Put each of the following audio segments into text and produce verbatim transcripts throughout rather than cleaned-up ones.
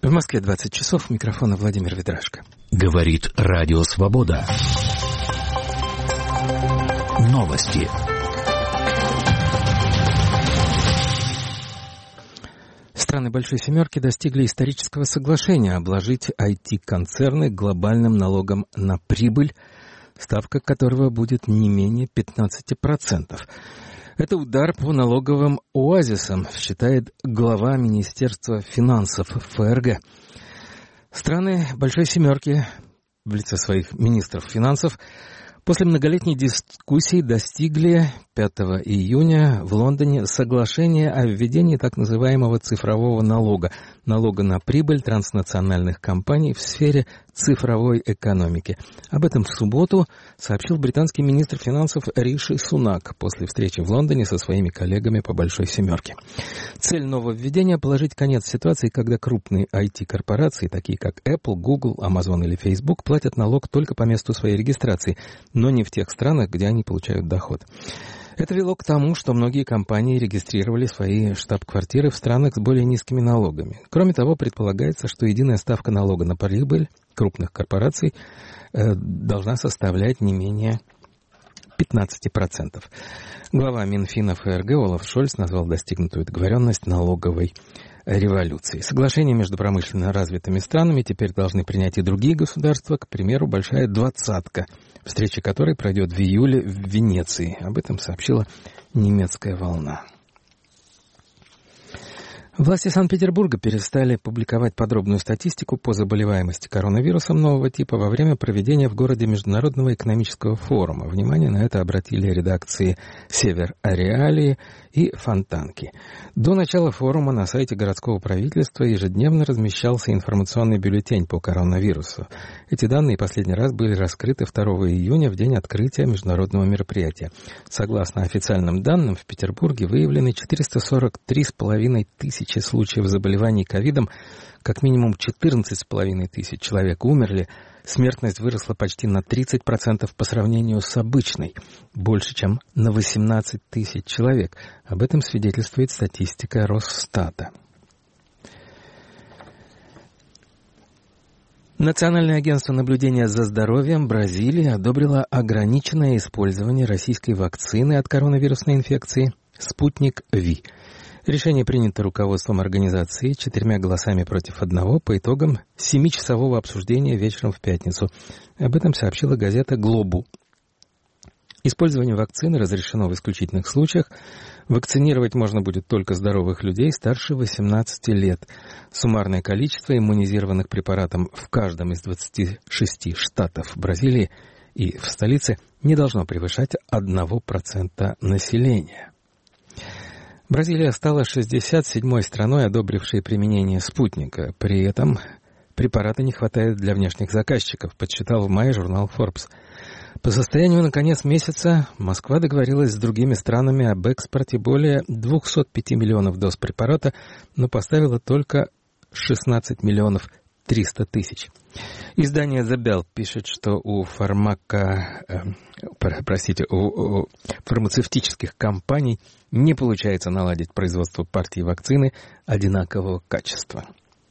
В Москве двадцать часов. Микрофон Владимир Ведрашко. Говорит Радио Свобода. Новости. Страны Большой Семерки достигли исторического соглашения обложить ай ти-концерны глобальным налогом на прибыль, ставка которого будет не менее пятнадцать процентов. Это удар по налоговым оазисам, считает глава Министерства финансов ФРГ. Страны Большой Семерки в лице своих министров финансов после многолетней дискуссии достигли пятого июня в Лондоне соглашения о введении так называемого цифрового налога, налога на прибыль транснациональных компаний в сфере цифровой экономики. Об этом в субботу сообщил британский министр финансов Риши Сунак после встречи в Лондоне со своими коллегами по Большой Семерке. Цель нововведения – положить конец ситуации, когда крупные ай ти-корпорации, такие как Apple, Google, Amazon или Facebook, платят налог только по месту своей регистрации, но не в тех странах, где они получают доход. Это вело к тому, что многие компании регистрировали свои штаб-квартиры в странах с более низкими налогами. Кроме того, предполагается, что единая ставка налога на прибыль крупных корпораций э, должна составлять не менее пятнадцать процентов. Глава Минфина ФРГ Олаф Шольц назвал достигнутую договоренность налоговой революцией. Соглашение между промышленно развитыми странами теперь должны принять и другие государства, к примеру, Большая Двадцатка, встреча которой пройдет в июле в Венеции. Об этом сообщила немецкая «Волна». Власти Санкт-Петербурга перестали публиковать подробную статистику по заболеваемости коронавирусом нового типа во время проведения в городе Международного экономического форума. Внимание на это обратили редакции «Север Ареалии» и «Фонтанки». До начала форума на сайте городского правительства ежедневно размещался информационный бюллетень по коронавирусу. Эти данные последний раз были раскрыты второго июня в день открытия международного мероприятия. Согласно официальным данным, в Петербурге выявлены четыреста сорок три с половиной тысячи случаев заболеваний ковидом, как минимум четырнадцать с половиной тысяч человек умерли, смертность выросла почти на тридцать процентов по сравнению с обычной, больше, чем на восемнадцать тысяч человек. Об этом свидетельствует статистика Росстата. Национальное агентство наблюдения за здоровьем Бразилии одобрило ограниченное использование российской вакцины от коронавирусной инфекции «Спутник Ви». Решение принято руководством организации четырьмя голосами против одного по итогам семичасового обсуждения вечером в пятницу. Об этом сообщила газета «Глобу». Использование вакцины разрешено в исключительных случаях. Вакцинировать можно будет только здоровых людей старше восемнадцати лет. Суммарное количество иммунизированных препаратом в каждом из двадцати шести штатов Бразилии и в столице не должно превышать одного процента населения. Бразилия стала шестьдесят седьмой страной, одобрившей применение спутника. При этом препарата не хватает для внешних заказчиков, подсчитал в мае журнал Forbes. По состоянию на конец месяца Москва договорилась с другими странами об экспорте более двухсот пяти миллионов доз препарата, но поставила только шестнадцать миллионов триста тысяч. Издание The Bell пишет, что у фармако... Э, простите, у, у фармацевтических компаний не получается наладить производство партии вакцины одинакового качества.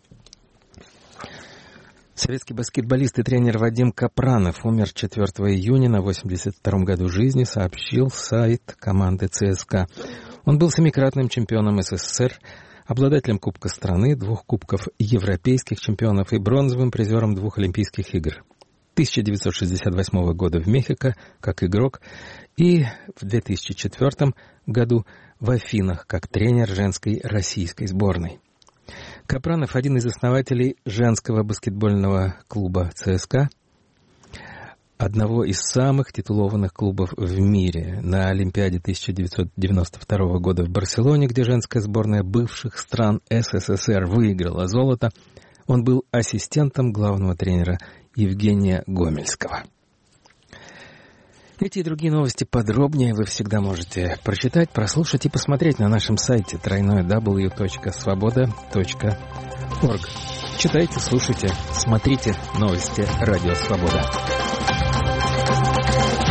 Советский баскетболист и тренер Вадим Капранов умер четвёртого июня на восемьдесят втором году жизни, сообщил сайт команды ЦСКА. Он был семикратным чемпионом СССР, обладателем Кубка страны, двух Кубков европейских чемпионов и бронзовым призером двух Олимпийских игр. тысяча девятьсот шестьдесят восьмого года в Мехико как игрок и в две тысячи четвёртом году в Афинах как тренер женской российской сборной. Капранов – один из основателей женского баскетбольного клуба ЦСКА, одного из самых титулованных клубов в мире. На Олимпиаде тысяча девятьсот девяносто второго года в Барселоне, где женская сборная бывших стран СССР выиграла золото, он был ассистентом главного тренера Евгения Гомельского. Эти и другие новости подробнее вы всегда можете прочитать, прослушать и посмотреть на нашем сайте дабл ю дабл ю дабл ю точка свобода точка орг. Читайте, слушайте, смотрите новости Радио Свобода.